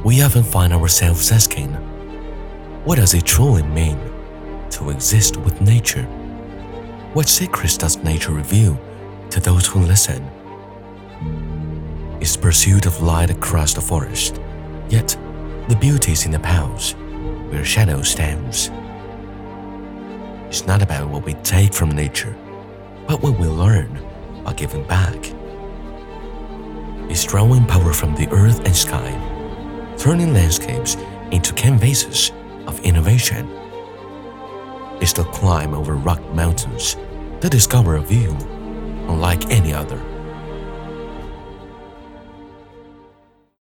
We often find ourselves asking, what does it truly mean to exist with nature? What secrets does nature reveal to those who listen? It's pursuit of light across the forest, yet the beauty is in the pause where shadow stands. It's not about what we take from nature, but what we learn by giving back. It's drawing power from the earth and sky, turning landscapes into canvases of innovation. It's the climb over rock mountains to discover a view unlike any other.